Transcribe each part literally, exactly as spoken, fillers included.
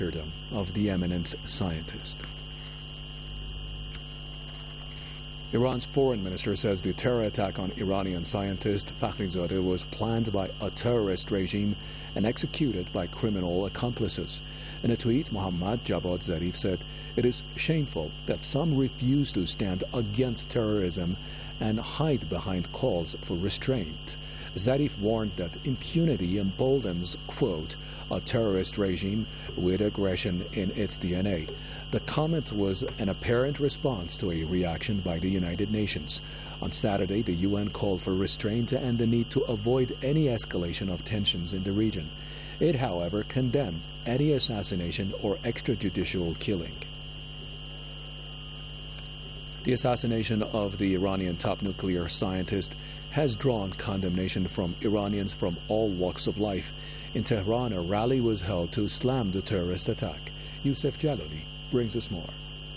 martyrdom of the eminent scientist. Iran's foreign minister says the terror attack on Iranian scientist Fakhrizadeh was planned by a terrorist regime and executed by criminal accomplices. In a tweet, Mohammad Javad Zarif said, "It is shameful that some refuse to stand against terrorism and hide behind calls for restraint." Zarif warned that impunity emboldens, quote, "a terrorist regime with aggression in its D N A." The comment was an apparent response to a reaction by the United Nations. On Saturday, the U N called for restraint and the need to avoid any escalation of tensions in the region. It, however, condemned any assassination or extrajudicial killing. The assassination of the Iranian top nuclear scientist has drawn condemnation from Iranians from all walks of life. In Tehran, a rally was held to slam the terrorist attack. Youssef Jalali brings us more.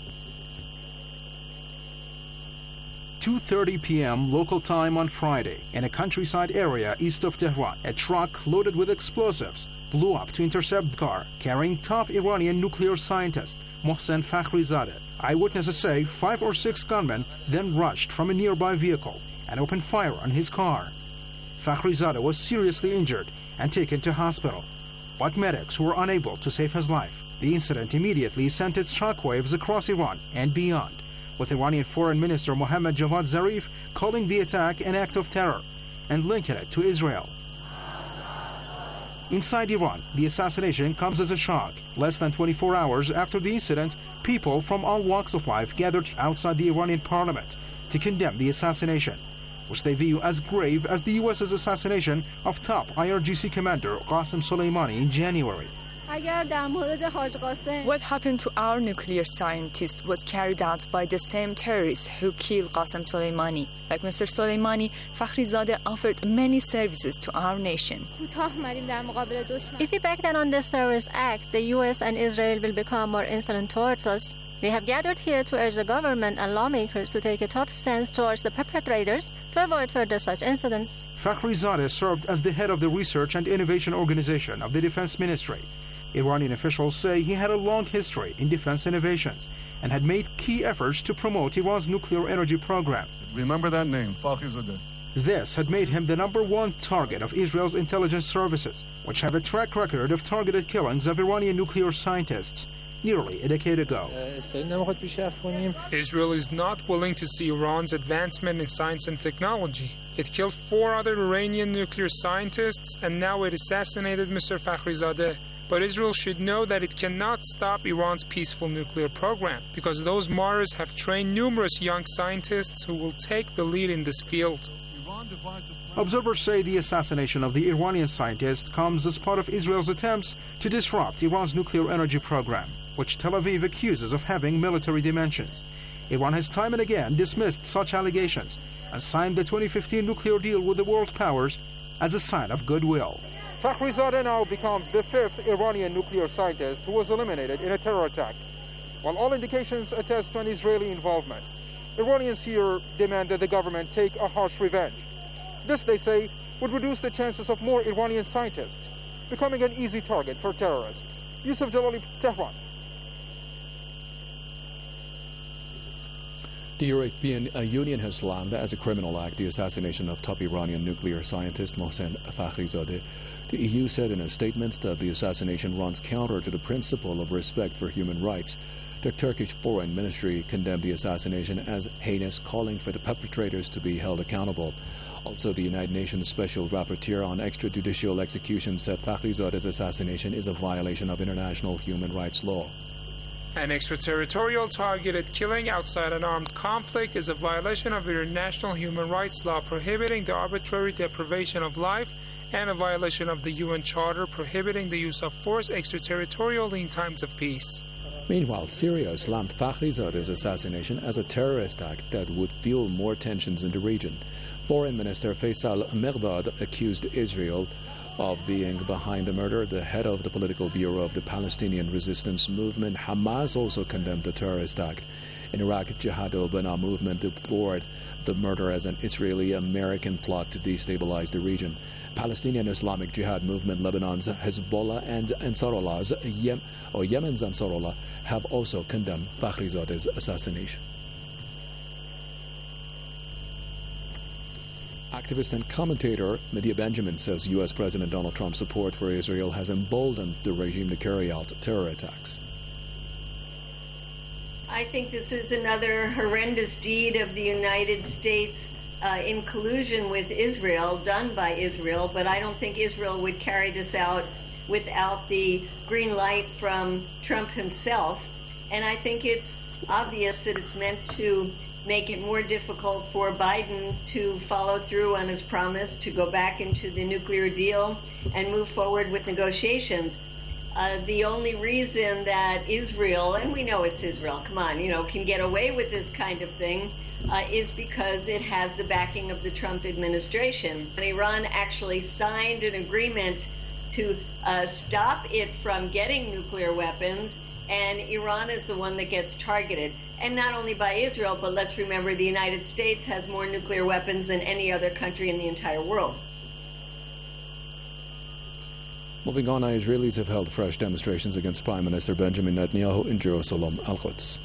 two thirty p.m. local time on Friday, in a countryside area east of Tehran, a truck loaded with explosives blew up to intercept a car carrying top Iranian nuclear scientist Mohsen Fakhrizadeh. Eyewitnesses say five or six gunmen then rushed from a nearby vehicle and opened fire on his car. Fakhrizadeh was seriously injured and taken to hospital, but medics were unable to save his life. The incident immediately sent its shockwaves across Iran and beyond, with Iranian Foreign Minister Mohammad Javad Zarif calling the attack an act of terror and linking it to Israel. Inside Iran, the assassination comes as a shock. Less than twenty-four hours after the incident, people from all walks of life gathered outside the Iranian parliament to condemn the assassination, which they view as grave as the U S's assassination of top I R G C commander Qasem Soleimani in January. What happened to our nuclear scientist was carried out by the same terrorists who killed Qasem Soleimani. Like Mister Soleimani, Fakhrizadeh offered many services to our nation. If we back down on this terrorist act, the U S and Israel will become more insolent towards us. We have gathered here to urge the government and lawmakers to take a tough stance towards the perpetrators to avoid further such incidents. Fakhrizadeh served as the head of the Research and Innovation Organization of the Defense Ministry. Iranian officials say he had a long history in defense innovations and had made key efforts to promote Iran's nuclear energy program. Remember that name, Fakhrizadeh. This had made him the number one target of Israel's intelligence services, which have a track record of targeted killings of Iranian nuclear scientists nearly a decade ago. Israel is not willing to see Iran's advancement in science and technology. It killed four other Iranian nuclear scientists, and now it assassinated Mister Fakhrizadeh. But Israel should know that it cannot stop Iran's peaceful nuclear program, because those martyrs have trained numerous young scientists who will take the lead in this field. Observers say the assassination of the Iranian scientist comes as part of Israel's attempts to disrupt Iran's nuclear energy program, which Tel Aviv accuses of having military dimensions. Iran has time and again dismissed such allegations and signed the twenty fifteen nuclear deal with the world powers as a sign of goodwill. Fakhrizadeh now becomes the fifth Iranian nuclear scientist who was eliminated in a terror attack. While all indications attest to an Israeli involvement, Iranians here demand that the government take a harsh revenge. This, they say, would reduce the chances of more Iranian scientists becoming an easy target for terrorists. Youssef Jalali, Tehran. The European Union has slammed as a criminal act the assassination of top Iranian nuclear scientist Mohsen Fakhrizadeh. The E U said in a statement that the assassination runs counter to the principle of respect for human rights. The Turkish Foreign Ministry condemned the assassination as heinous, calling for the perpetrators to be held accountable. Also, the United Nations Special Rapporteur on Extrajudicial Execution said Fakhrizadeh's assassination is a violation of international human rights law. An extraterritorial targeted killing outside an armed conflict is a violation of international human rights law prohibiting the arbitrary deprivation of life and a violation of the U N Charter prohibiting the use of force extraterritorially in times of peace. Meanwhile, Syria slammed Fakhrizadeh's assassination as a terrorist act that would fuel more tensions in the region. Foreign Minister Faisal Mirdad accused Israel of being behind the murder. The head of the political bureau of the Palestinian resistance movement, Hamas, also condemned the terrorist act. In Iraq, Jihad al-Bana movement deplored the murder as an Israeli-American plot to destabilize the region. Palestinian Islamic Jihad movement, Lebanon's Hezbollah and Ansarallah's Yem- or Yemen's Ansarallah have also condemned Fakhrizade's assassination. Activist and commentator Medea Benjamin says U S President Donald Trump's support for Israel has emboldened the regime to carry out terror attacks. I think this is another horrendous deed of the United States uh, in collusion with Israel, done by Israel, but I don't think Israel would carry this out without the green light from Trump himself. And I think it's obvious that it's meant to make it more difficult for Biden to follow through on his promise to go back into the nuclear deal and move forward with negotiations. Uh, the only reason that Israel, and we know it's Israel, come on, you know, can get away with this kind of thing uh, is because it has the backing of the Trump administration. And Iran actually signed an agreement to uh, stop it from getting nuclear weapons, and Iran is the one that gets targeted. And not only by Israel, but let's remember the United States has more nuclear weapons than any other country in the entire world. Moving on, Israelis have held fresh demonstrations against Prime Minister Benjamin Netanyahu in Jerusalem, Al-Quds.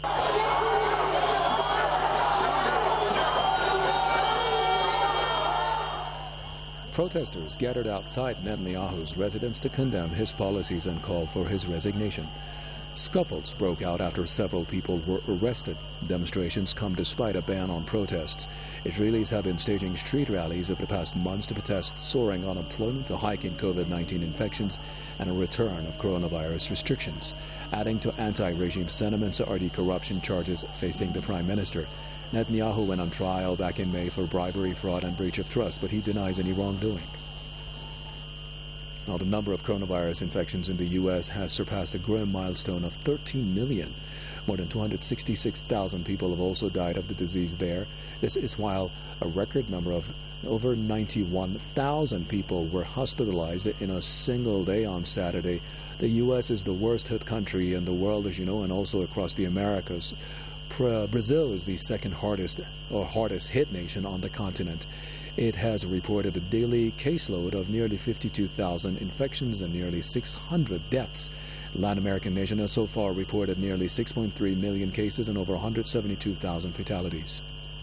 Protesters gathered outside Netanyahu's residence to condemn his policies and call for his resignation. Scuffles broke out after several people were arrested. Demonstrations come despite a ban on protests. Israelis have been staging street rallies over the past months to protest soaring unemployment, a hike in COVID nineteen infections, and a return of coronavirus restrictions. Adding to anti-regime sentiments are the corruption charges facing the prime minister. Netanyahu went on trial back in May for bribery, fraud, and breach of trust, but he denies any wrongdoing. Now, the number of coronavirus infections in the U S has surpassed a grim milestone of thirteen million. More than two hundred sixty-six thousand people have also died of the disease there. This is while a record number of over ninety-one thousand people were hospitalized in a single day on Saturday. The U S is the worst hit country in the world, as you know, and also across the Americas. Brazil is the second hardest or hardest hit nation on the continent. It has reported a daily caseload of nearly fifty-two thousand infections and nearly six hundred deaths. The Latin American nation has so far reported nearly six point three million cases and over one hundred seventy-two thousand fatalities.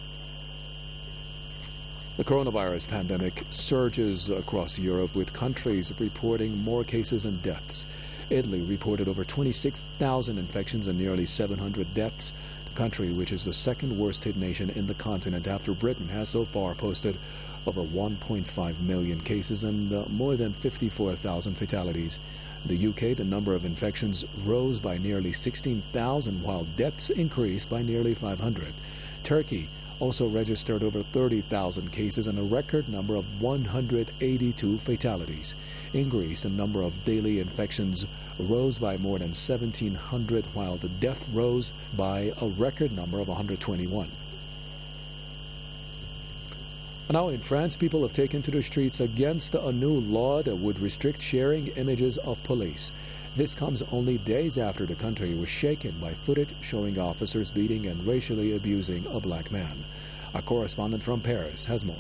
The coronavirus pandemic surges across Europe, with countries reporting more cases and deaths. Italy reported over twenty-six thousand infections and nearly seven hundred deaths. The country, which is the second worst hit nation in the continent after Britain, has so far posted over one point five million cases and uh, more than fifty-four thousand fatalities. In the U K, the number of infections rose by nearly sixteen thousand, while deaths increased by nearly five hundred. Turkey also registered over thirty thousand cases and a record number of one hundred eighty-two fatalities. In Greece, the number of daily infections rose by more than seventeen hundred, while the death rose by a record number of one hundred twenty-one. Now in France, people have taken to the streets against a new law that would restrict sharing images of police. This comes only days after the country was shaken by footage showing officers beating and racially abusing a black man. Our correspondent from Paris has more.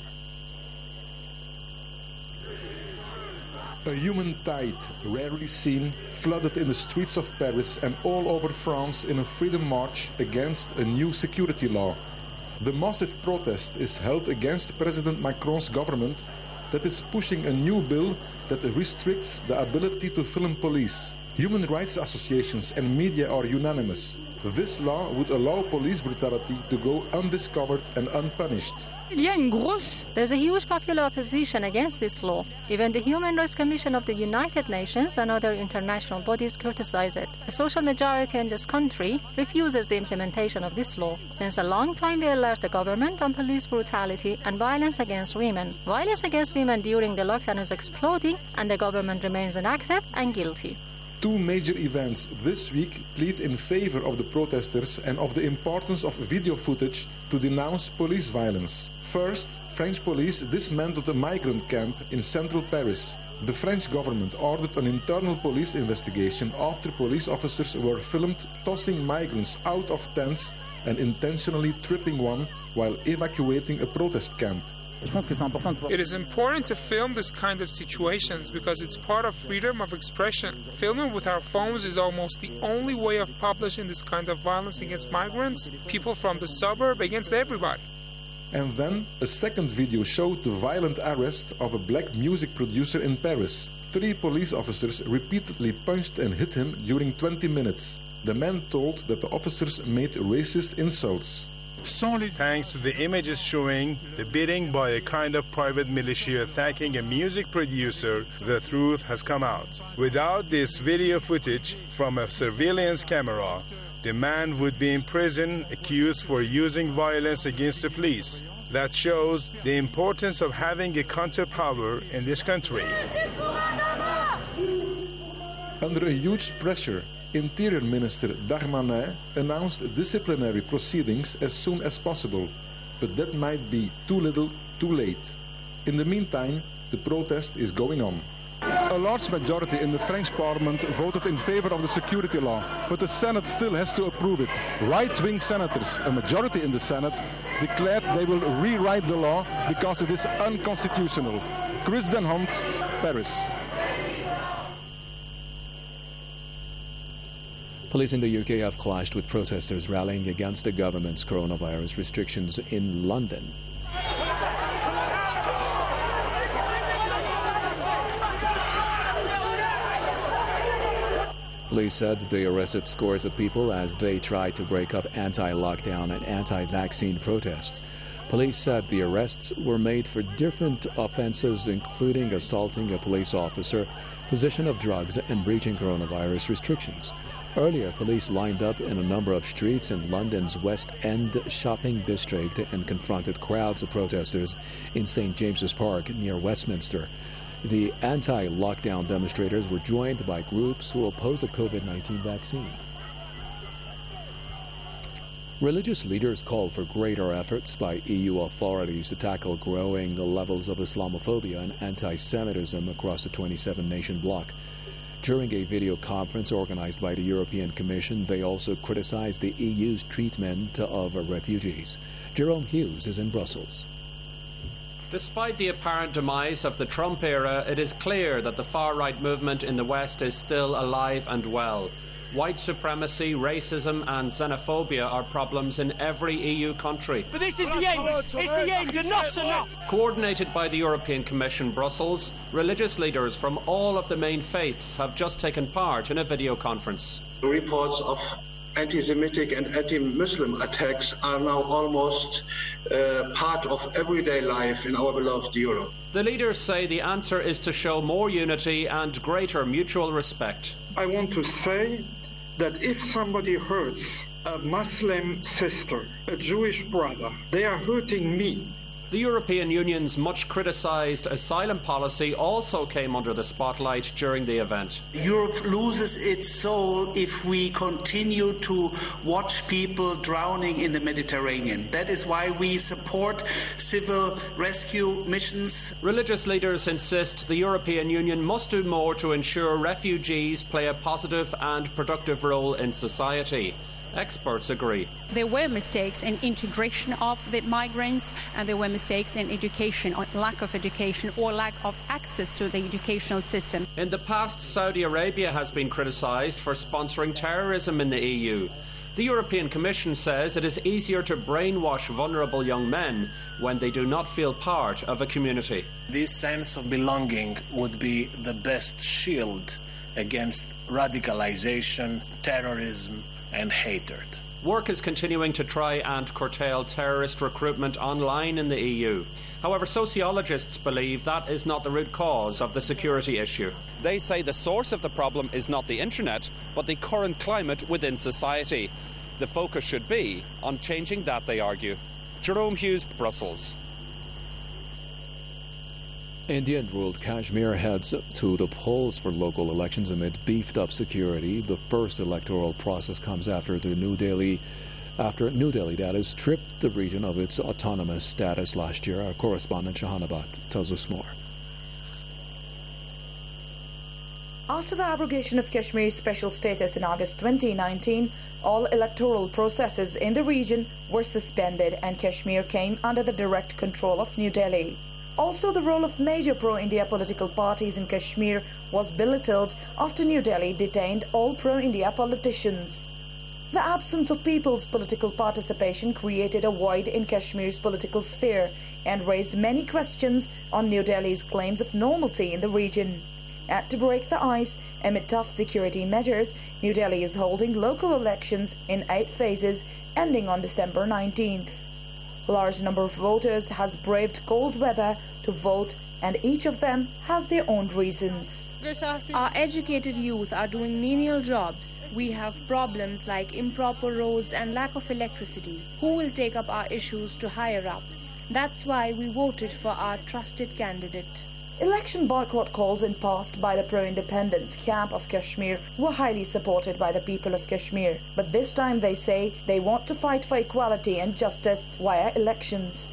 A human tide, rarely seen, flooded in the streets of Paris and all over France in a freedom march against a new security law. The massive protest is held against President Macron's government that is pushing a new bill that restricts the ability to film police. Human rights associations and media are unanimous. This law would allow police brutality to go undiscovered and unpunished. There's a huge popular opposition against this law. Even the Human Rights Commission of the United Nations and other international bodies criticize it. A social majority in this country refuses the implementation of this law. Since a long time, we alert the government on police brutality and violence against women. Violence against women during the lockdown is exploding, and the government remains inactive and guilty. Two major events this week plead in favor of the protesters and of the importance of video footage to denounce police violence. First, French police dismantled a migrant camp in central Paris. The French government ordered an internal police investigation after police officers were filmed tossing migrants out of tents and intentionally tripping one while evacuating a protest camp. It is important to film this kind of situations because it's part of freedom of expression. Filming with our phones is almost the only way of publishing this kind of violence against migrants, people from the suburb, against everybody. And then a second video showed the violent arrest of a black music producer in Paris. Three police officers repeatedly punched and hit him during twenty minutes. The man told that the officers made racist insults. Thanks to the images showing the beating by a kind of private militia attacking a music producer, the truth has come out. Without this video footage from a surveillance camera, the man would be in prison accused for using violence against the police. That shows the importance of having a counter-power in this country. Under a huge pressure, Interior Minister Darmanin announced disciplinary proceedings as soon as possible, but that might be too little, too late. In the meantime, the protest is going on. A large majority in the French parliament voted in favor of the security law, but the Senate still has to approve it. Right-wing senators, a majority in the Senate, declared they will rewrite the law because it is unconstitutional. Chris Den Hond, Paris. Police in the U K have clashed with protesters rallying against the government's coronavirus restrictions in London. Police said they arrested scores of people as they tried to break up anti-lockdown and anti-vaccine protests. Police said the arrests were made for different offenses, including assaulting a police officer, possession of drugs, and breaching coronavirus restrictions. Earlier, police lined up in a number of streets in London's West End shopping district and confronted crowds of protesters in Saint James's Park near Westminster. The anti-lockdown demonstrators were joined by groups who oppose the COVID nineteen vaccine. Religious leaders called for greater efforts by E U authorities to tackle growing levels of Islamophobia and anti-Semitism across the twenty-seven nation bloc. During a video conference organized by the European Commission, they also criticized the E U's treatment of refugees. Jerome Hughes is in Brussels. Despite the apparent demise of the Trump era, it is clear that the far-right movement in the West is still alive and well. White supremacy, racism and xenophobia are problems in every E U country. But this is the end! It's the end! Enough's enough! Coordinated by the European Commission Brussels, religious leaders from all of the main faiths have just taken part in a video conference. Reports of anti-Semitic and anti-Muslim attacks are now almost uh, part of everyday life in our beloved Europe. The leaders say the answer is to show more unity and greater mutual respect. I want to say that if somebody hurts a Muslim sister, a Jewish brother, they are hurting me. The European Union's much criticised asylum policy also came under the spotlight during the event. Europe loses its soul if we continue to watch people drowning in the Mediterranean. That is why we support civil rescue missions. Religious leaders insist the European Union must do more to ensure refugees play a positive and productive role in society. Experts agree. There were mistakes in integration of the migrants, and there were mistakes in education, or lack of education, or lack of access to the educational system. In the past, Saudi Arabia has been criticised for sponsoring terrorism in the E U. The European Commission says it is easier to brainwash vulnerable young men when they do not feel part of a community. This sense of belonging would be the best shield against radicalisation, terrorism, and hatred. Work is continuing to try and curtail terrorist recruitment online in the E U. However, sociologists believe that is not the root cause of the security issue. They say the source of the problem is not the internet, but the current climate within society. The focus should be on changing that, they argue. Jerome Hughes, Brussels. Indian-ruled Kashmir heads to the polls for local elections amid beefed-up security. The first electoral process comes after the New Delhi, after New Delhi, that is, stripped the region of its autonomous status last year. Our correspondent Shahanabad tells us more. After the abrogation of Kashmir's special status in August twenty nineteen, all electoral processes in the region were suspended and Kashmir came under the direct control of New Delhi. Also, the role of major pro-India political parties in Kashmir was belittled after New Delhi detained all pro-India politicians. The absence of people's political participation created a void in Kashmir's political sphere and raised many questions on New Delhi's claims of normalcy in the region. And to break the ice, amid tough security measures, New Delhi is holding local elections in eight phases, ending on December nineteenth. A large number of voters has braved cold weather to vote, and each of them has their own reasons. Our educated youth are doing menial jobs. We have problems like improper roads and lack of electricity. Who will take up our issues to higher-ups? That's why we voted for our trusted candidate. Election boycott calls in past by the pro-independence camp of Kashmir were highly supported by the people of Kashmir. But this time they say they want to fight for equality and justice via elections.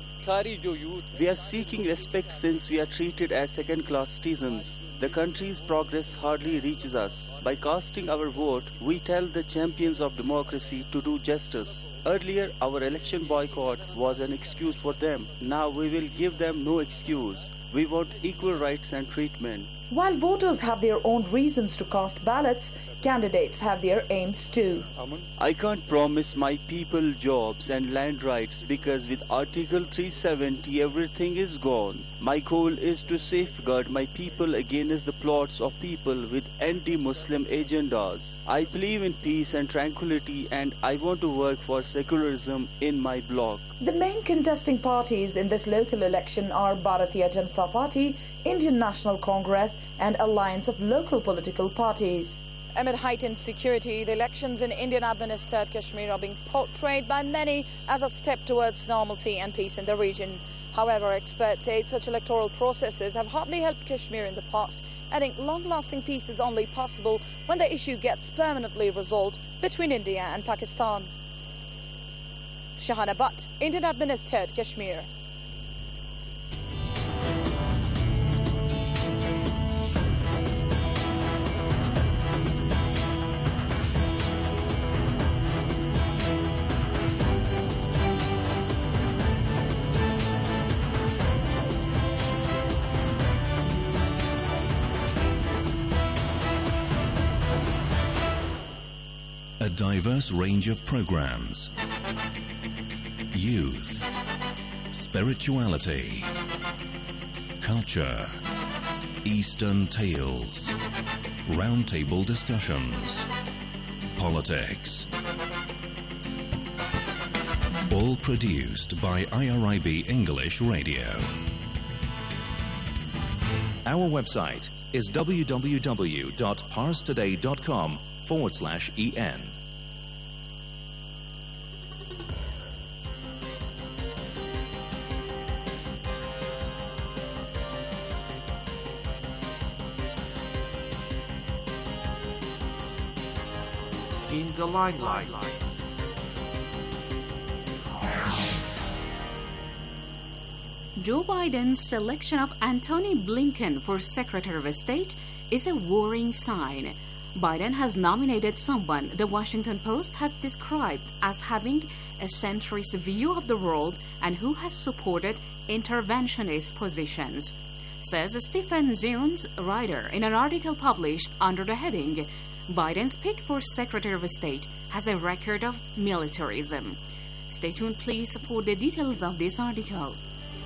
We are seeking respect since we are treated as second-class citizens. The country's progress hardly reaches us. By casting our vote, we tell the champions of democracy to do justice. Earlier, our election boycott was an excuse for them. Now we will give them no excuse. We want equal rights and treatment. While voters have their own reasons to cast ballots, candidates have their aims too. I can't promise my people jobs and land rights because with Article three seventy everything is gone. My goal is to safeguard my people against the plots of people with anti-Muslim agendas. I believe in peace and tranquility and I want to work for secularism in my bloc. The main contesting parties in this local election are Bharatiya Janata Party, Indian National Congress and Alliance of Local Political Parties. Amid heightened security, the elections in Indian-administered Kashmir are being portrayed by many as a step towards normalcy and peace in the region. However, experts say such electoral processes have hardly helped Kashmir in the past, adding long-lasting peace is only possible when the issue gets permanently resolved between India and Pakistan. Shahana Butt, Indian-administered Kashmir. A diverse range of programs. Youth, spirituality, culture, Eastern tales, roundtable discussions, politics. All produced by I R I B English Radio. Our website is w w w dot pars today dot com forward slash en. In the limelight. Joe Biden's selection of Antony Blinken for Secretary of State is a worrying sign. Biden has nominated someone the Washington Post has described as having a centrist view of the world and who has supported interventionist positions, says Stephen Zunes, writer, in an article published under the heading, Biden's pick for Secretary of State has a record of militarism. Stay tuned, please, for the details of this article.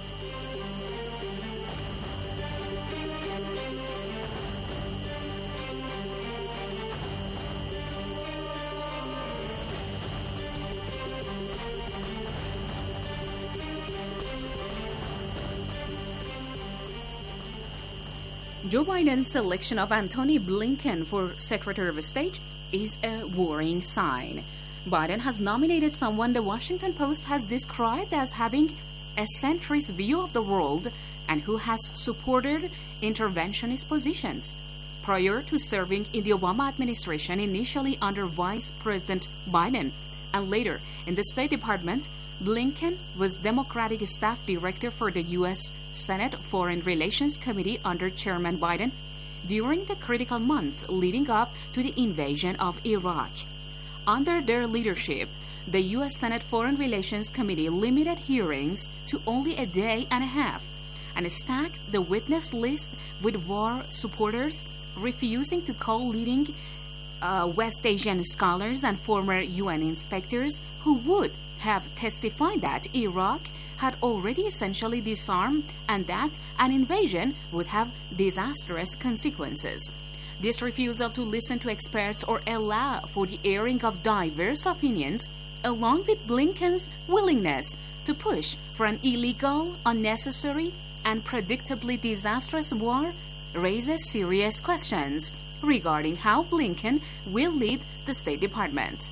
Joe Biden's selection of Antony Blinken for Secretary of State is a worrying sign. Biden has nominated someone the Washington Post has described as having a centrist view of the world and who has supported interventionist positions. Prior to serving in the Obama administration, initially under Vice President Biden and later in the State Department, Blinken was Democratic Staff Director for the U S Senate Foreign Relations Committee under Chairman Biden. during the critical months leading up to the invasion of Iraq. Under their leadership, the U S Senate Foreign Relations Committee limited hearings to only a day and a half and stacked the witness list with war supporters, refusing to call leading uh, West Asian scholars and former U N inspectors who would have testified that Iraq had already essentially disarmed and that an invasion would have disastrous consequences. This refusal to listen to experts or allow for the airing of diverse opinions, along with Blinken's willingness to push for an illegal, unnecessary, and predictably disastrous war, raises serious questions regarding how Blinken will lead the State Department.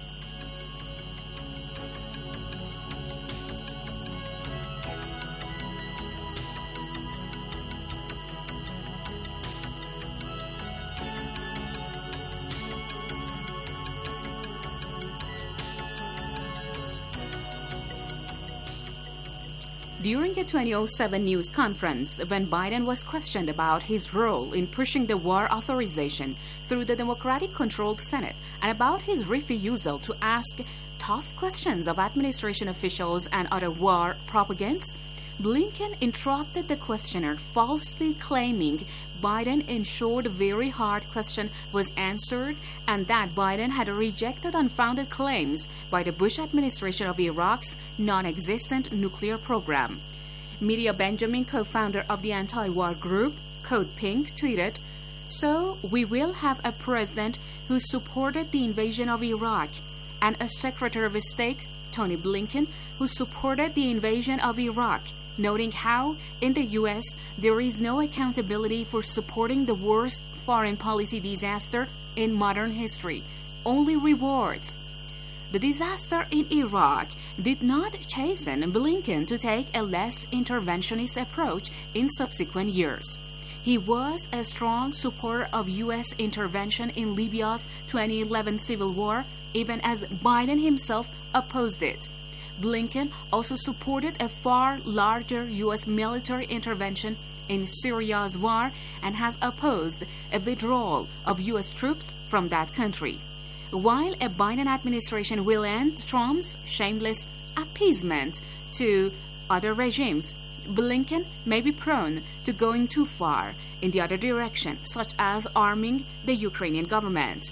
During a twenty oh seven news conference, when Biden was questioned about his role in pushing the war authorization through the Democratic-controlled Senate and about his refusal to ask tough questions of administration officials and other war propagandists, Blinken interrupted the questioner, falsely claiming Biden ensured a very hard question was answered and that Biden had rejected unfounded claims by the Bush administration of Iraq's non-existent nuclear program. Medea Benjamin, co-founder of the anti-war group Code Pink, tweeted, "So we will have a president who supported the invasion of Iraq and a Secretary of State, Tony Blinken, who supported the invasion of Iraq, noting how, in the U S, there is no accountability for supporting the worst foreign policy disaster in modern history, only rewards." The disaster in Iraq did not chasten Blinken to take a less interventionist approach in subsequent years. He was a strong supporter of U S intervention in Libya's twenty eleven civil war, even as Biden himself opposed it. Blinken also supported a far larger U S military intervention in Syria's war and has opposed a withdrawal of U S troops from that country. While a Biden administration will end Trump's shameless appeasement to other regimes, Blinken may be prone to going too far in the other direction, such as arming the Ukrainian government.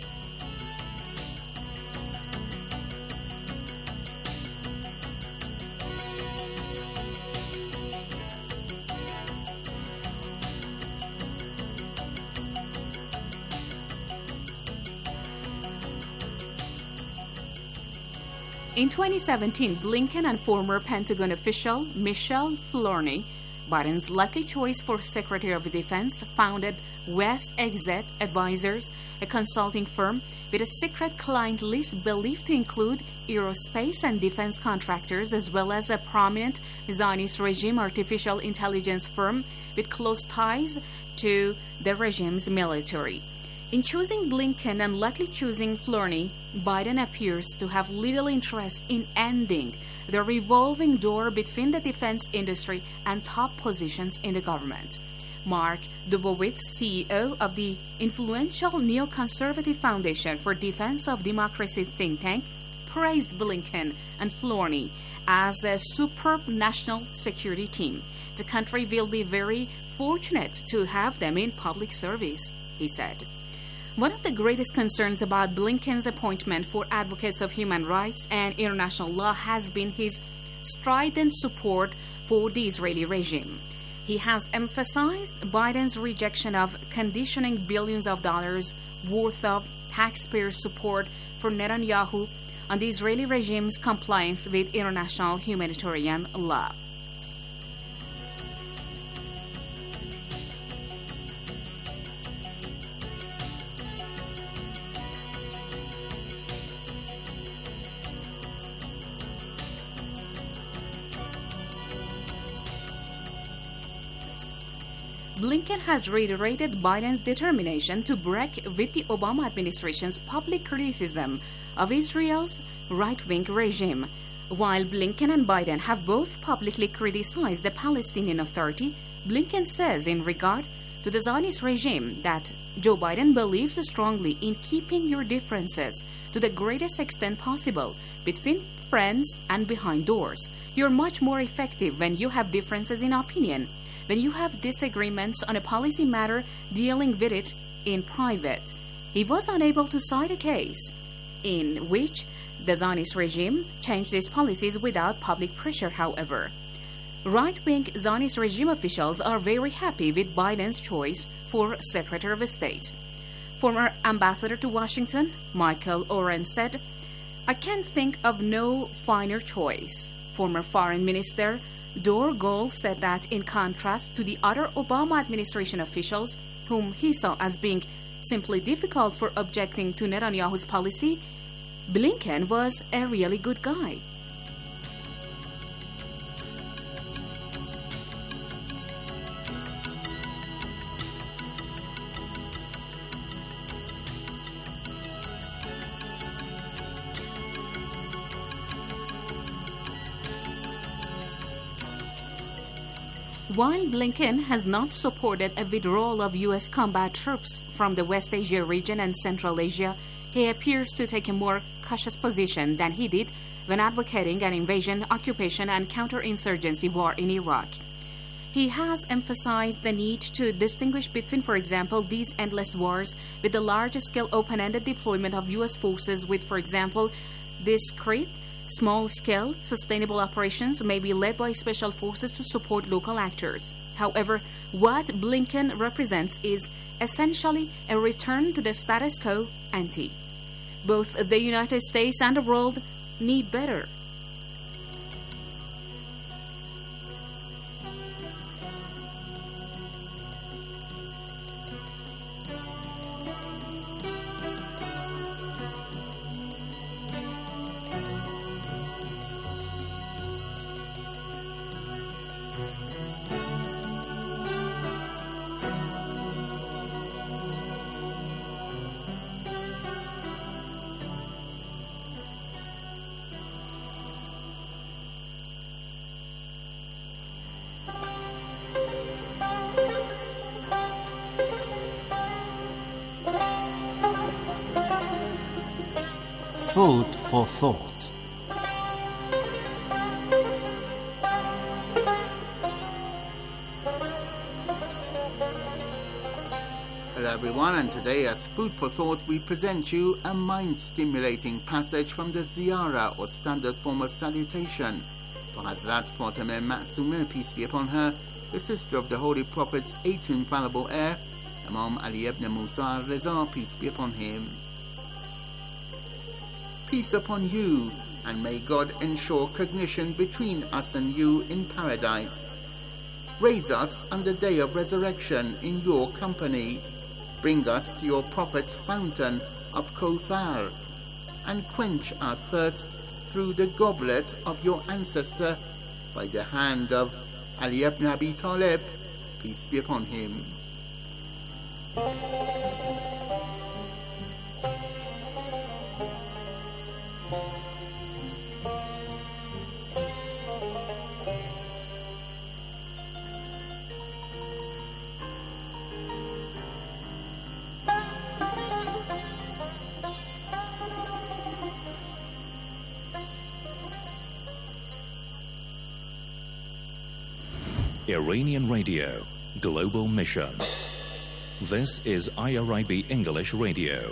In twenty seventeen, Blinken and former Pentagon official Michelle Flournoy, Biden's likely choice for Secretary of Defense, founded West Exit Advisors, a consulting firm with a secret client list believed to include aerospace and defense contractors, as well as a prominent Zionist regime artificial intelligence firm with close ties to the regime's military. In choosing Blinken and likely choosing Flournoy, Biden appears to have little interest in ending the revolving door between the defense industry and top positions in the government. Mark Dubowitz, C E O of the influential neoconservative Foundation for Defense of Democracy think tank, praised Blinken and Flournoy as a superb national security team. The country will be very fortunate to have them in public service, he said. One of the greatest concerns about Blinken's appointment for advocates of human rights and international law has been his strident support for the Israeli regime. He has emphasized Biden's rejection of conditioning billions of dollars worth of taxpayer support for Netanyahu on the Israeli regime's compliance with international humanitarian law. Blinken has reiterated Biden's determination to break with the Obama administration's public criticism of Israel's right-wing regime. While Blinken and Biden have both publicly criticized the Palestinian Authority, Blinken says in regard to the Zionist regime that Joe Biden believes strongly in keeping your differences to the greatest extent possible between friends and behind doors. You're much more effective when you have differences in opinion, when you have disagreements on a policy matter, dealing with it in private. He was unable to cite a case in which the Zionist regime changed its policies without public pressure, however. Right-wing Zionist regime officials are very happy with Biden's choice for Secretary of State. Former ambassador to Washington, Michael Oren, said, "I can think of no finer choice." Former Foreign Minister Dor Gold said that in contrast to the other Obama administration officials, whom he saw as being simply difficult for objecting to Netanyahu's policy, Blinken was a really good guy. While Blinken has not supported a withdrawal of U S combat troops from the West Asia region and Central Asia, he appears to take a more cautious position than he did when advocating an invasion, occupation, and counterinsurgency war in Iraq. He has emphasized the need to distinguish between, for example, these endless wars with the large-scale open-ended deployment of U S forces with, for example, discrete, small-scale, sustainable operations may be led by special forces to support local actors. However, what Blinken represents is essentially a return to the status quo ante. Both the United States and the world need better. Food for thought. Hello everyone, and today as Food for Thought we present you a mind-stimulating passage from the Ziyara, or standard form of salutation, for Hazrat Fatima Ma'soomah, peace be upon her, the sister of the Holy Prophet's eighth infallible heir, Imam Ali ibn Musa al-Reza, peace be upon him. Peace upon you, and may God ensure cognition between us and you in paradise. Raise us on the day of resurrection in your company. Bring us to your Prophet's fountain of Kauthar, and quench our thirst through the goblet of your ancestor by the hand of Ali ibn Abi Talib, peace be upon him. Iranian Radio, Global Mission. This is I R I B English Radio.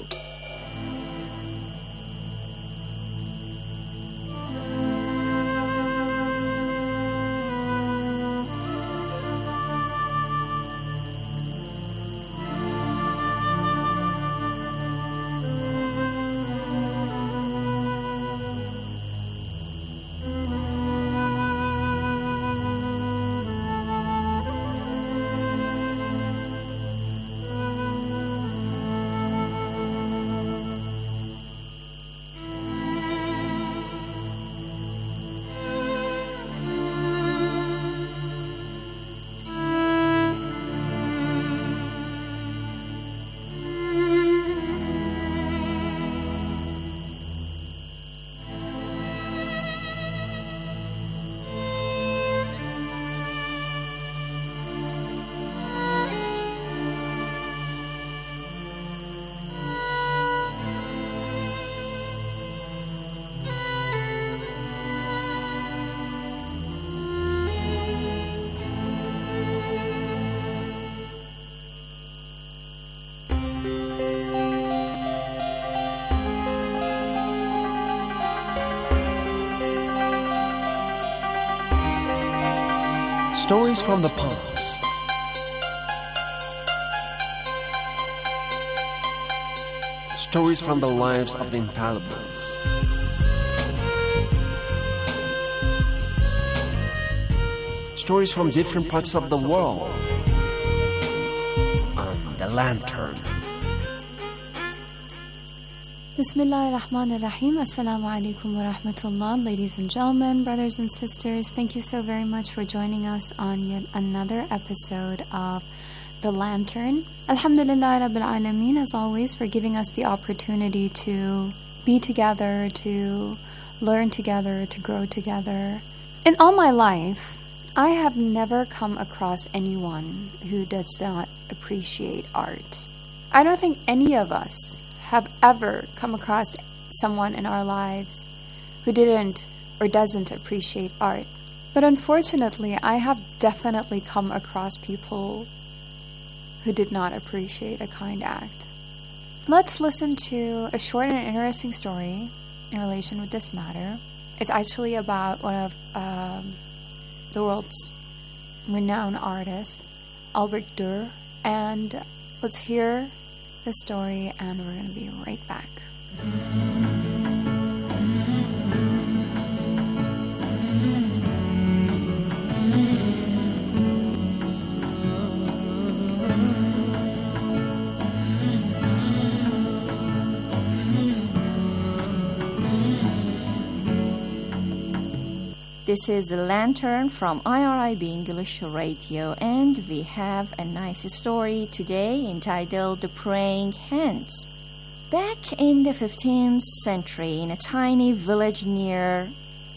Stories from the past. Stories from the lives of the infallibles. Stories from different parts of the world. On The Lantern. Bismillah ar-Rahman ar-Rahim. Assalamu alaikum wa rahmatullah. Ladies and gentlemen, brothers and sisters, thank you so very much for joining us on yet another episode of The Lantern. Alhamdulillah Rabbil Alameen, as always, for giving us the opportunity to be together, to learn together, to grow together. In all my life, I have never come across anyone who does not appreciate art. I don't think any of us have ever come across someone in our lives who didn't or doesn't appreciate art. But unfortunately, I have definitely come across people who did not appreciate a kind act. Let's listen to a short and interesting story in relation with this matter. It's actually about one of um, the world's renowned artists, Albert Dürer, and let's hear the story, and we're going to be right back. This is The Lantern from I R I B English Radio, and we have a nice story today entitled The Praying Hands. Back in the fifteenth century, in a tiny village near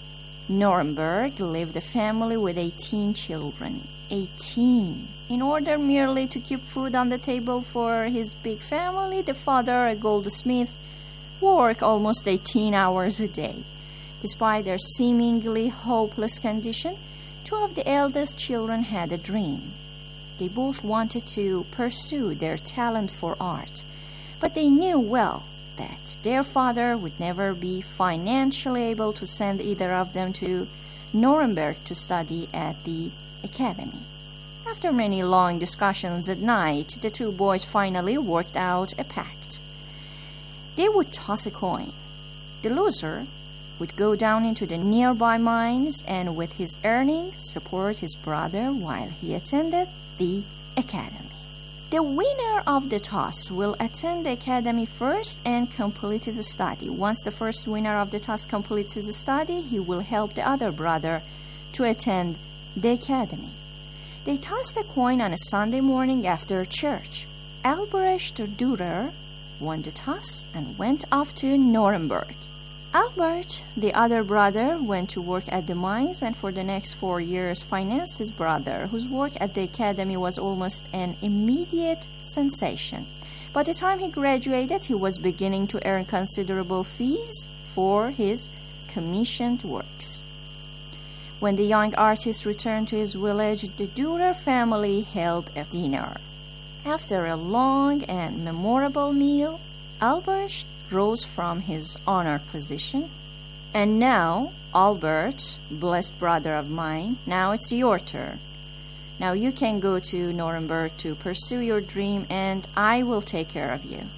Nuremberg, lived a family with eighteen children. eighteen. In order merely to keep food on the table for his big family, the father, a goldsmith, worked almost eighteen hours a day. Despite their seemingly hopeless condition, two of the eldest children had a dream. They both wanted to pursue their talent for art, but they knew well that their father would never be financially able to send either of them to Nuremberg to study at the academy. After many long discussions at night, the two boys finally worked out a pact. They would toss a coin. The loser would go down into the nearby mines and with his earnings support his brother while he attended the academy. The winner of the toss will attend the academy first and complete his study. Once the first winner of the toss completes his study, he will help the other brother to attend the academy. They tossed a coin on a Sunday morning after church. Albrecht Dürer won the toss and went off to Nuremberg. Albert, the other brother, went to work at the mines and for the next four years financed his brother, whose work at the academy was almost an immediate sensation. By the time he graduated, he was beginning to earn considerable fees for his commissioned works. When the young artist returned to his village, the Dürer family held a dinner. After a long and memorable meal, Albert rose from his honored position. And now, Albert, blessed brother of mine, now it's your turn. Now you can go to Nuremberg to pursue your dream, and I will take care of you.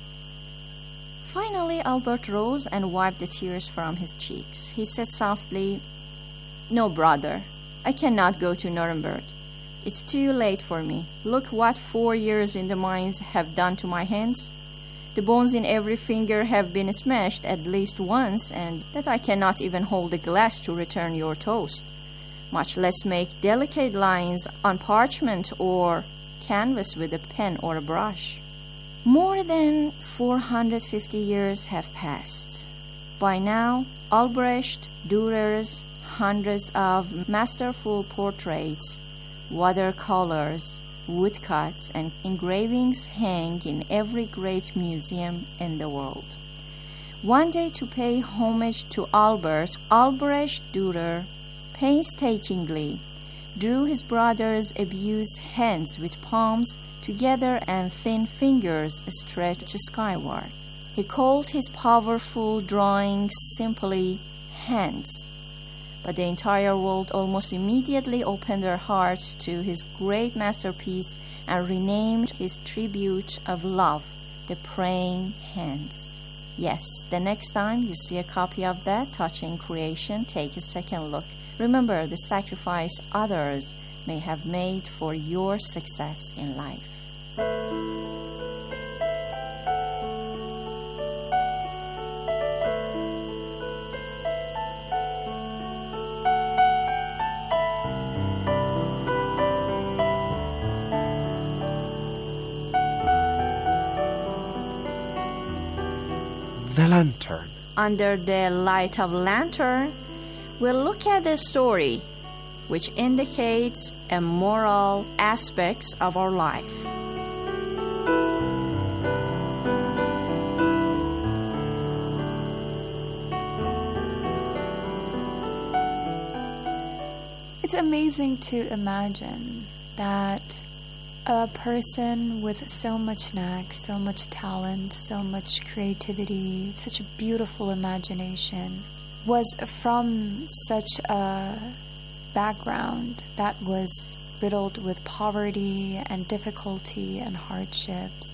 Finally, Albert rose and wiped the tears from his cheeks. He said softly, "No, brother, I cannot go to Nuremberg. It's too late for me. Look what four years in the mines have done to my hands. The bones in every finger have been smashed at least once, and that I cannot even hold a glass to return your toast, much less make delicate lines on parchment or canvas with a pen or a brush." More than four hundred fifty years have passed. By now, Albrecht Dürer's hundreds of masterful portraits, watercolors, woodcuts, and engravings hang in every great museum in the world. One day, to pay homage to Albert, Albrecht Dürer painstakingly drew his brother's abused hands with palms together and thin fingers stretched skyward. He called his powerful drawings simply hands. But the entire world almost immediately opened their hearts to his great masterpiece and renamed his tribute of love, The Praying Hands. Yes, the next time you see a copy of that touching creation, take a second look. Remember the sacrifice others may have made for your success in life. The lantern. Under the light of lantern, we'll look at the story which indicates a moral aspects of our life. It's amazing to imagine that a person with so much knack, so much talent, so much creativity, such a beautiful imagination, was from such a background that was riddled with poverty and difficulty and hardships.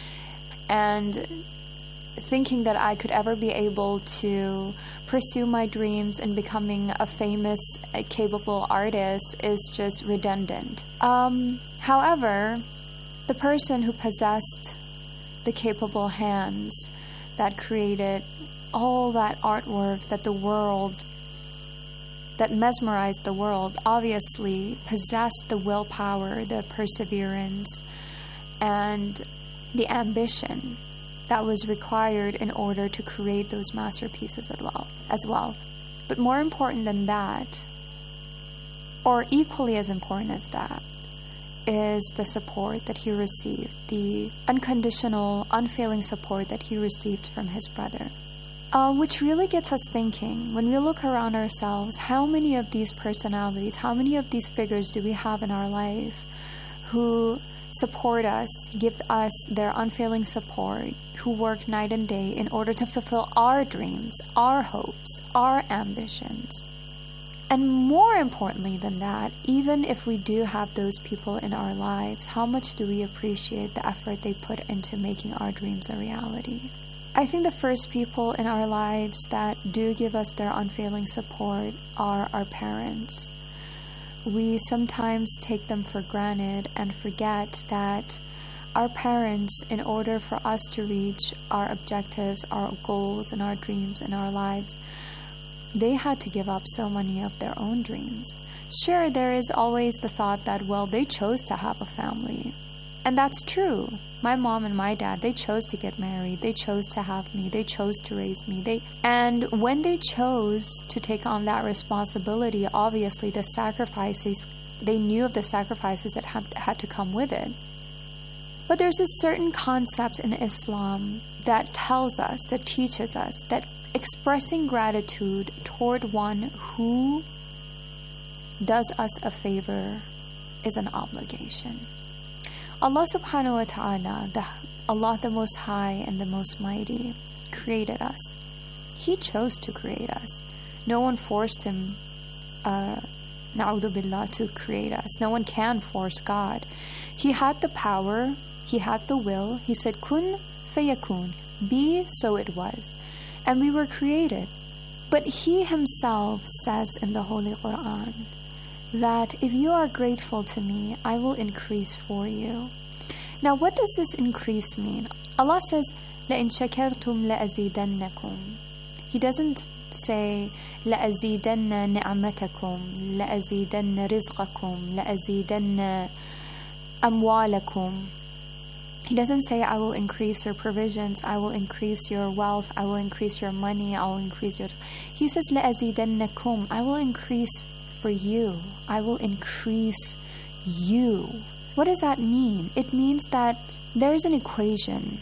And thinking that I could ever be able to pursue my dreams and becoming a famous, a capable artist is just redundant. Um, however, the person who possessed the capable hands that created all that artwork that the world, that mesmerized the world, obviously possessed the willpower, the perseverance, and the ambition that was required in order to create those masterpieces as well. As well. But more important than that, or equally as important as that, is the support that he received, the unconditional, unfailing support that he received from his brother. Uh, which really gets us thinking, when we look around ourselves, how many of these personalities, how many of these figures do we have in our life who support us, give us their unfailing support, who work night and day in order to fulfill our dreams, our hopes, our ambitions. And more importantly than that, even if we do have those people in our lives, how much do we appreciate the effort they put into making our dreams a reality? I think the first people in our lives that do give us their unfailing support are our parents. We sometimes take them for granted and forget that our parents, in order for us to reach our objectives, our goals, and our dreams in our lives, they had to give up so many of their own dreams. Sure, there is always the thought that, well, they chose to have a family. And that's true. My mom and my dad, they chose to get married. They chose to have me. They chose to raise me. They and when they chose to take on that responsibility, obviously the sacrifices, they knew of the sacrifices that had, had to come with it. But there's a certain concept in Islam that tells us, that teaches us, that expressing gratitude toward one who does us a favor is an obligation. Allah subhanahu wa ta'ala, the, Allah the Most High and the Most Mighty, created us. He chose to create us. No one forced him, uh, na'udhu billah, to create us. No one can force God. He had the power, He had the will. He said, kun fayakun, be, so it was. And we were created. But He Himself says in the Holy Quran that if you are grateful to me, I will increase for you. Now, what does this increase mean? Allah says, لَإِن شَكَرْتُمْ لَأَزِيدَنَّكُمْ. He doesn't say, لَأَزِيدَنَّ نِعْمَتَكُمْ, لَأَزِيدَنَّ رِزْقَكُمْ, لَأَزِيدَنَّ أَمْوَالَكُمْ. He doesn't say, I will increase your provisions, I will increase your wealth, I will increase your money, I will increase your... He says, لَأَزِيدَنَّكُمْ, I will increase for you. I will increase you. What does that mean? It means that there's an equation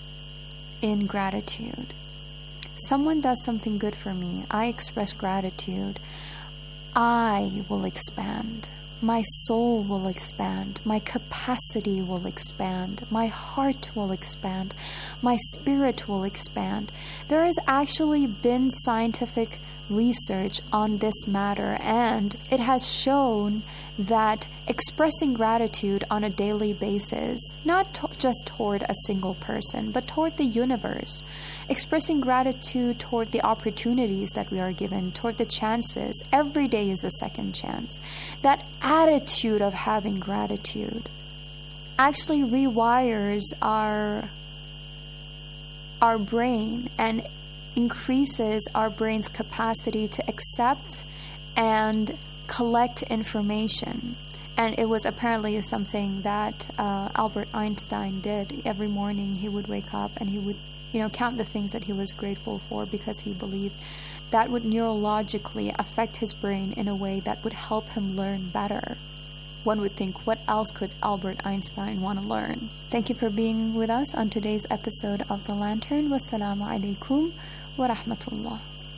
in gratitude. Someone does something good for me. I express gratitude. I will expand. my soul will expand, my capacity will expand, my heart will expand, my spirit will expand. There has actually been scientific research on this matter, and it has shown that expressing gratitude on a daily basis, not to- just toward a single person, but toward the universe, expressing gratitude toward the opportunities that we are given, toward the chances. Every day is a second chance. That attitude of having gratitude actually rewires our our brain and increases our brain's capacity to accept and collect information. And it was apparently something that uh, Albert Einstein did. Every morning he would wake up and he would, you know, count the things that he was grateful for, because he believed that would neurologically affect his brain in a way that would help him learn better. One would think, what else could Albert Einstein want to learn? Thank you for being with us on today's episode of The Lantern. Wassalamu alaikum wa rahmatullah.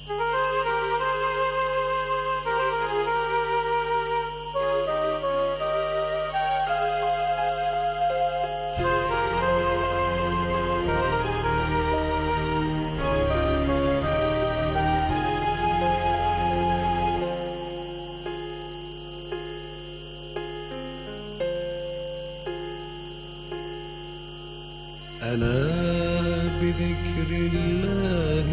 ألا بذكر الله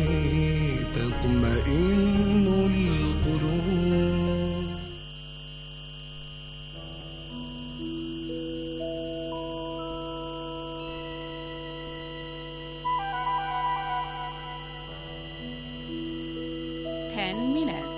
تطمئن القلوب. Ten minutes.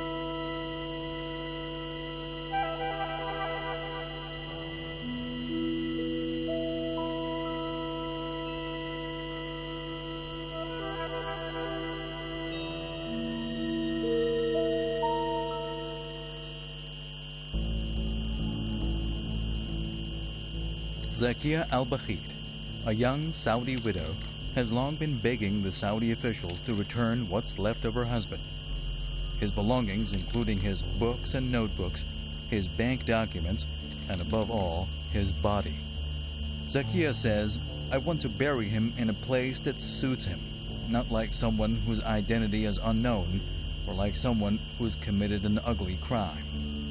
Zakia al-Bakhit, a young Saudi widow, has long been begging the Saudi officials to return what's left of her husband. His belongings, including his books and notebooks, his bank documents, and above all, his body. Zakia says, "I want to bury him in a place that suits him, not like someone whose identity is unknown, or like someone who has committed an ugly crime."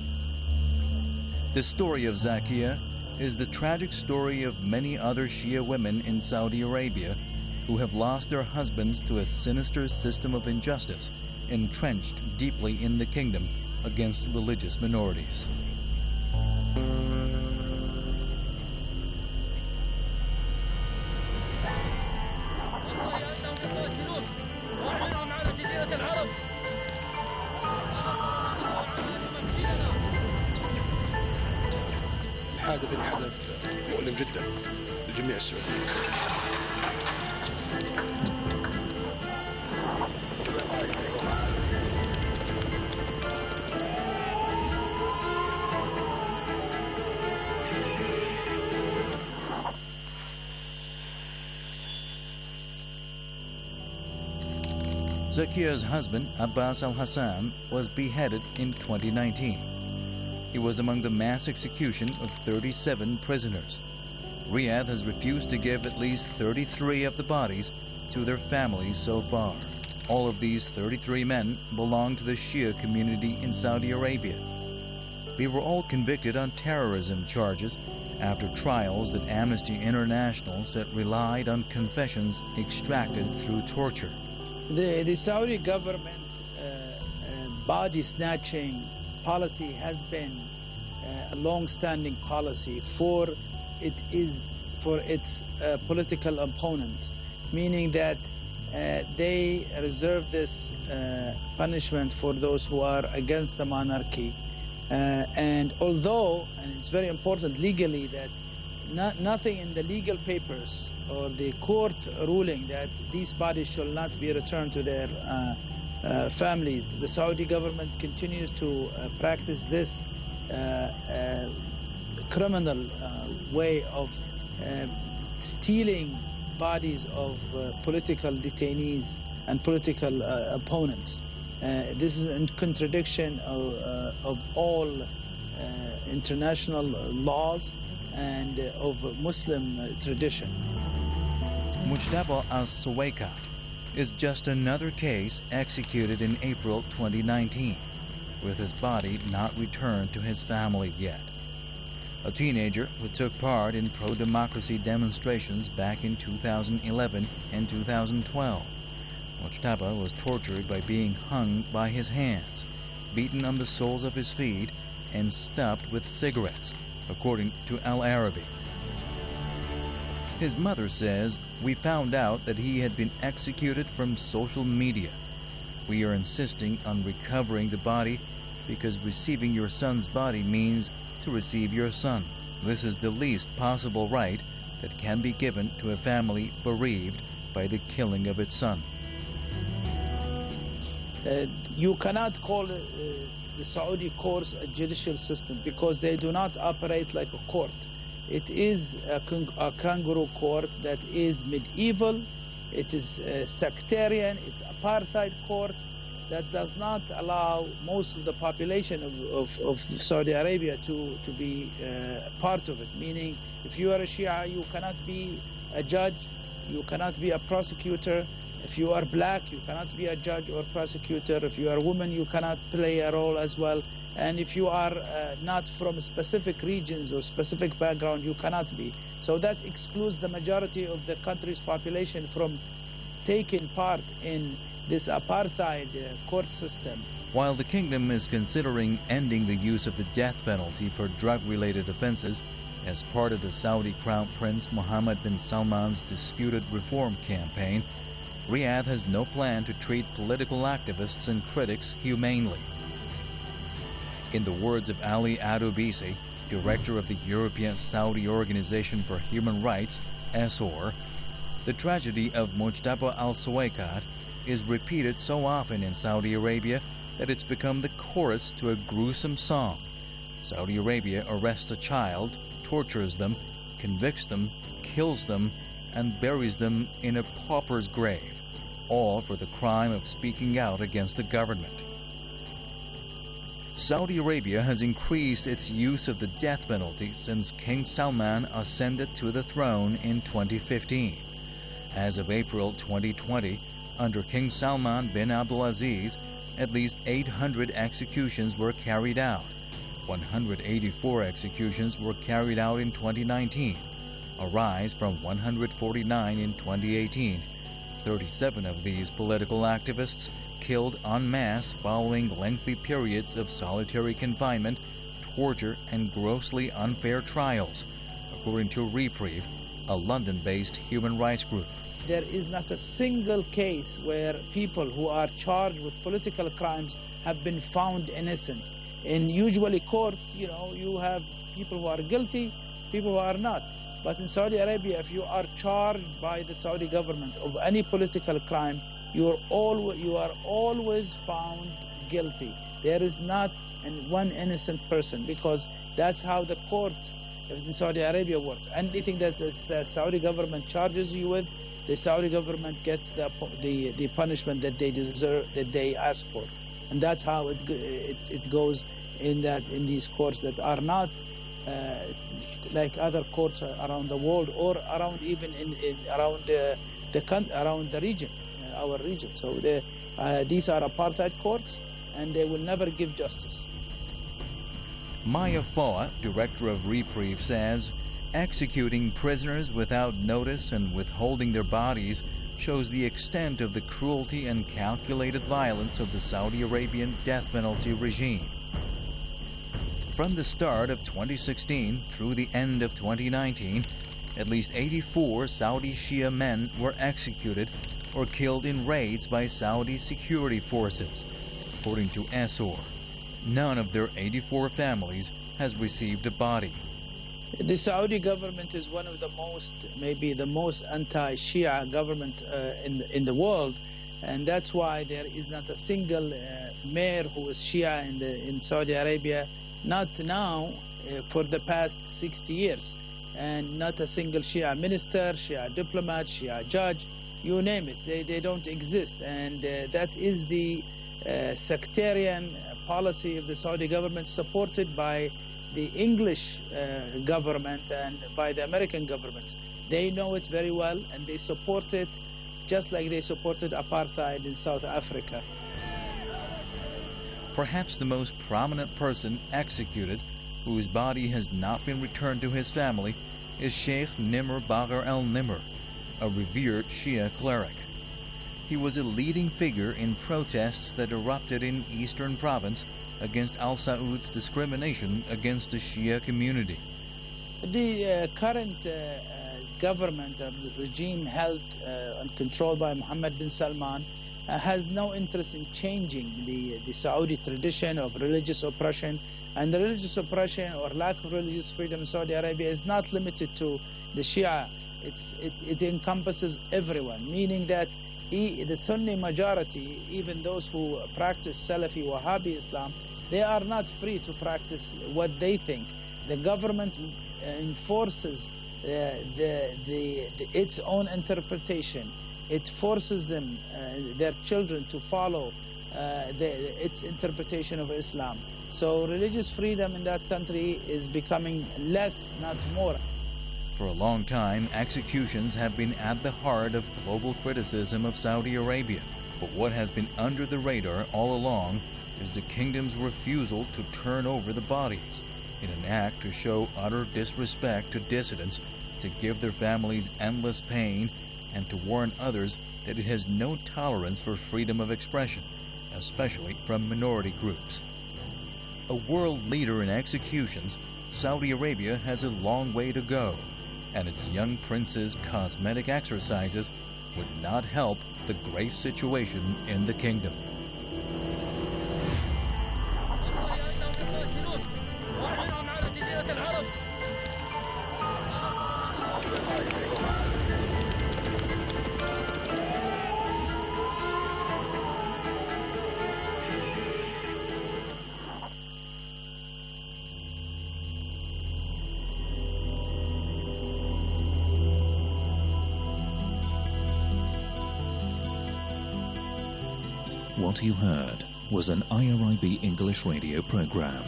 The story of Zakia is the tragic story of many other Shia women in Saudi Arabia who have lost their husbands to a sinister system of injustice entrenched deeply in the kingdom against religious minorities. الحادث انحدث مؤلم جدا لجميع السعوديين. Zakia's husband, Abbas al-Hassan, was beheaded in twenty nineteen. He was among the mass execution of thirty-seven prisoners. Riyadh has refused to give at least thirty-three of the bodies to their families so far. All of these thirty-three men belong to the Shia community in Saudi Arabia. They were all convicted on terrorism charges after trials that Amnesty International said relied on confessions extracted through torture. The, the Saudi government uh, uh, body snatching policy has been uh, a long-standing policy for it is for its uh, political opponents, meaning that uh, they reserve this uh, punishment for those who are against the monarchy. Uh, and although, and it's very important legally that not, nothing in the legal papers or the court ruling that these bodies shall not be returned to their uh, uh, families. The Saudi government continues to uh, practice this uh, uh, criminal uh, way of uh, stealing bodies of uh, political detainees and political uh, opponents. Uh, this is in contradiction of, uh, of all uh, uh, international laws and uh, of Muslim uh, tradition. Mujtaba al-Suwaikat is just another case executed in April twenty nineteen, with his body not returned to his family yet. A teenager who took part in pro-democracy demonstrations back in two thousand eleven and two thousand twelve. Mujtaba was tortured by being hung by his hands, beaten on the soles of his feet, and stuffed with cigarettes, according to Al Arabi. His mother says, "We found out that he had been executed from social media. We are insisting on recovering the body because receiving your son's body means to receive your son. This is the least possible right that can be given to a family bereaved by the killing of its son." Uh, you cannot call uh, the Saudi courts a judicial system because they do not operate like a court. It is a, a kangaroo court that is medieval, it is uh, sectarian, it's apartheid court that does not allow most of the population of, of, of Saudi Arabia to, to be uh, part of it. Meaning, if you are a Shia, you cannot be a judge, you cannot be a prosecutor. If you are black, you cannot be a judge or prosecutor. If you are a woman, you cannot play a role as well. And if you are uh, not from specific regions or specific background, you cannot be. So that excludes the majority of the country's population from taking part in this apartheid uh, court system. While the kingdom is considering ending the use of the death penalty for drug-related offenses as part of the Saudi Crown Prince Mohammed bin Salman's disputed reform campaign, Riyadh has no plan to treat political activists and critics humanely. In the words of Ali Adubisi, director of the European Saudi Organization for Human Rights, S O R, the tragedy of Mujtaba al-Suwaikat is repeated so often in Saudi Arabia that it's become the chorus to a gruesome song. Saudi Arabia arrests a child, tortures them, convicts them, kills them, and buries them in a pauper's grave, all for the crime of speaking out against the government. Saudi Arabia has increased its use of the death penalty since King Salman ascended to the throne in twenty fifteen. As of April twenty twenty, under King Salman bin Abdulaziz, at least eight hundred executions were carried out. one hundred eighty-four executions were carried out in twenty nineteen, a rise from one hundred forty-nine in twenty eighteen. thirty-seven of these political activists killed en masse following lengthy periods of solitary confinement, torture, and grossly unfair trials, according to Reprieve, a London-based human rights group. There is not a single case where people who are charged with political crimes have been found innocent. In usually courts, you know, you have people who are guilty, people who are not. But in Saudi Arabia, if you are charged by the Saudi government of any political crime, you are always, you are always found guilty. There is not one innocent person, because that's how the court in Saudi Arabia works. Anything that the Saudi government charges you with, the Saudi government gets the the, the punishment that they deserve, that they ask for, and that's how it it, it goes in that in these courts that are not uh, like other courts around the world or around even in, in around the the around the region. Our region. So they, uh, these are apartheid courts, and they will never give justice. Maya Foa, director of Reprieve, says executing prisoners without notice and withholding their bodies shows the extent of the cruelty and calculated violence of the Saudi Arabian death penalty regime. From the start of twenty sixteen through the end of twenty nineteen, at least eighty-four Saudi Shia men were executed or killed in raids by Saudi security forces, according to S O R. None of their eighty-four families has received a body. The Saudi government is one of the most, maybe the most anti-Shia government uh, in, in the world, and that's why there is not a single uh, mayor who is Shia in, the, in Saudi Arabia, not now, uh, for the past sixty years, and not a single Shia minister, Shia diplomat, Shia judge, you name it, they, they don't exist. And uh, that is the uh, sectarian policy of the Saudi government, supported by the English uh, government and by the American government. They know it very well, and they support it just like they supported apartheid in South Africa. Perhaps the most prominent person executed, whose body has not been returned to his family, is Sheikh Nimr Bagher al-Nimr, a revered Shia cleric. He was a leading figure in protests that erupted in Eastern Province against Al Saud's discrimination against the Shia community. The uh, current uh, uh, government uh, regime held uh, and controlled by Mohammed bin Salman uh, has no interest in changing the, the Saudi tradition of religious oppression. And the religious oppression or lack of religious freedom in Saudi Arabia is not limited to the Shia. It's, it, it encompasses everyone, meaning that he, the Sunni majority, even those who practice Salafi Wahhabi Islam, they are not free to practice what they think. The government enforces uh, the, the, the, its own interpretation. It forces them, uh, their children, to follow uh, the, its interpretation of Islam. So religious freedom in that country is becoming less, not more. For a long time, executions have been at the heart of global criticism of Saudi Arabia. But what has been under the radar all along is the kingdom's refusal to turn over the bodies, in an act to show utter disrespect to dissidents, to give their families endless pain, and to warn others that it has no tolerance for freedom of expression, especially from minority groups. A world leader in executions, Saudi Arabia has a long way to go, and its young prince's cosmetic exercises would not help the grave situation in the kingdom. What you heard was an I R I B English radio program.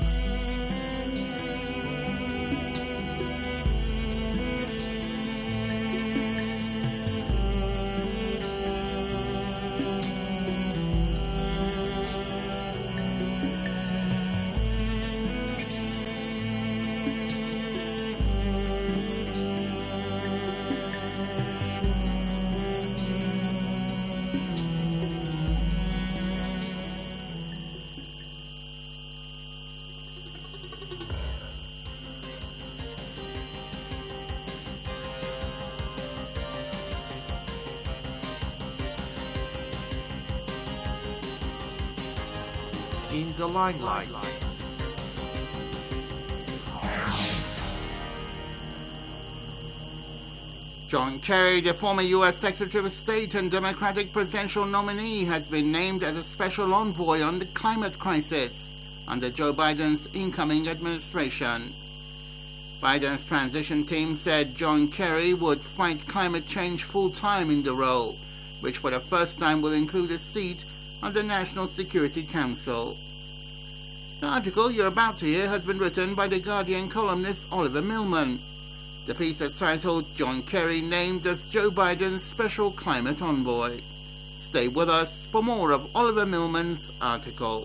In the limelight. John Kerry, the former U S Secretary of State and Democratic presidential nominee, has been named as a special envoy on the climate crisis under Joe Biden's incoming administration. Biden's transition team said John Kerry would fight climate change full-time in the role, which for the first time will include a seat on the National Security Council. The article you're about to hear has been written by The Guardian columnist Oliver Millman. The piece is titled John Kerry named as Joe Biden's special climate envoy. Stay with us for more of Oliver Millman's article.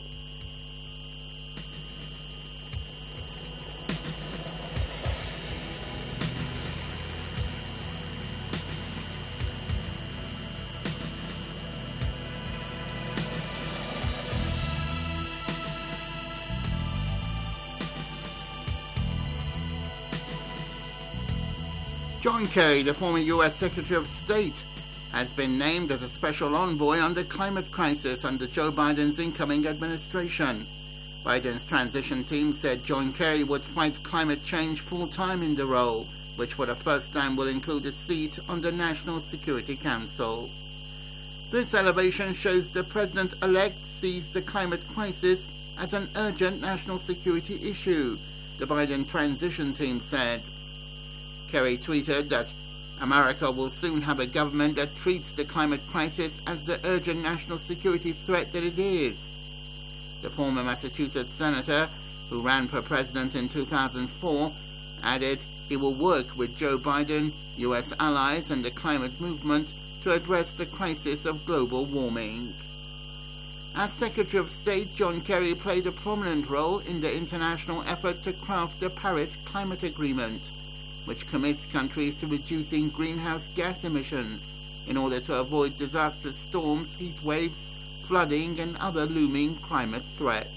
John Kerry, the former U S Secretary of State, has been named as a special envoy on the climate crisis under Joe Biden's incoming administration. Biden's transition team said John Kerry would fight climate change full-time in the role, which for the first time will include a seat on the National Security Council. This elevation shows the president-elect sees the climate crisis as an urgent national security issue, the Biden transition team said. Kerry tweeted that America will soon have a government that treats the climate crisis as the urgent national security threat that it is. The former Massachusetts senator who ran for president in two thousand four, added he will work with Joe Biden, U S allies and the climate movement to address the crisis of global warming. As Secretary of State, John Kerry played a prominent role in the international effort to craft the Paris Climate Agreement, which commits countries to reducing greenhouse gas emissions in order to avoid disastrous storms, heat waves, flooding and other looming climate threats.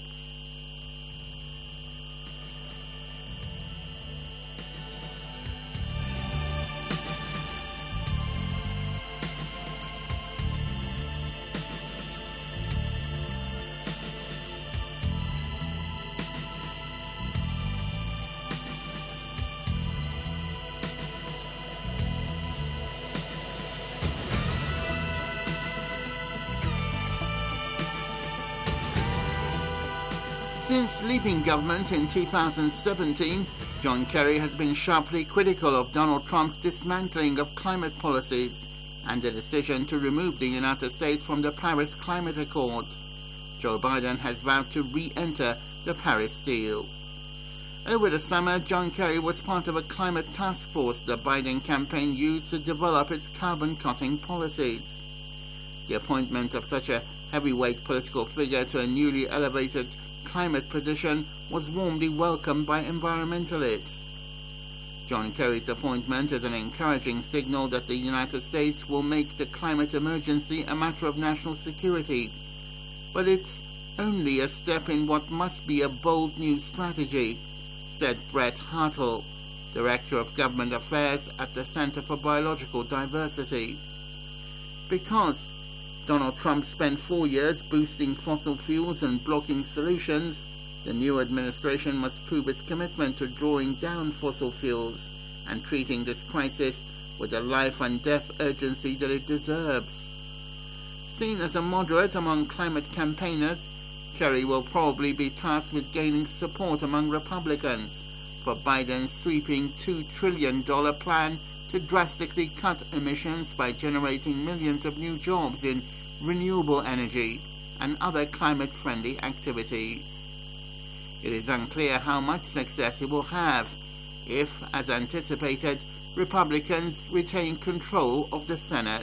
Since leaving government in two thousand seventeen, John Kerry has been sharply critical of Donald Trump's dismantling of climate policies and the decision to remove the United States from the Paris Climate Accord. Joe Biden has vowed to re-enter the Paris deal. Over the summer, John Kerry was part of a climate task force the Biden campaign used to develop its carbon-cutting policies. The appointment of such a heavyweight political figure to a newly elevated climate position was warmly welcomed by environmentalists. John Kerry's appointment is an encouraging signal that the United States will make the climate emergency a matter of national security, but it's only a step in what must be a bold new strategy, said Brett Hartle, Director of Government Affairs at the Center for Biological Diversity. Because Donald Trump spent four years boosting fossil fuels and blocking solutions, the new administration must prove its commitment to drawing down fossil fuels and treating this crisis with the life and death urgency that it deserves. Seen as a moderate among climate campaigners, Kerry will probably be tasked with gaining support among Republicans for Biden's sweeping two trillion dollars plan to drastically cut emissions by generating millions of new jobs in renewable energy and other climate-friendly activities. It is unclear how much success he will have if, as anticipated, Republicans retain control of the Senate.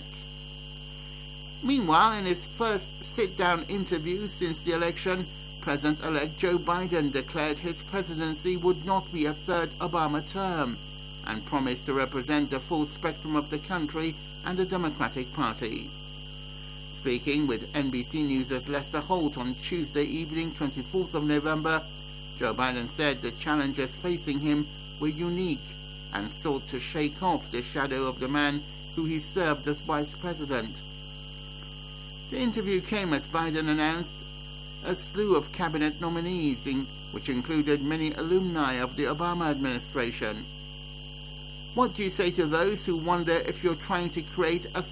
Meanwhile, in his first sit-down interview since the election, President-elect Joe Biden declared his presidency would not be a third Obama term and promised to represent the full spectrum of the country and the Democratic Party. Speaking with N B C News' Lester Holt on Tuesday evening, twenty-fourth of November, Joe Biden said the challenges facing him were unique and sought to shake off the shadow of the man who he served as vice president. The interview came as Biden announced a slew of cabinet nominees, in, which included many alumni of the Obama administration. What do you say to those who wonder if you're trying to create a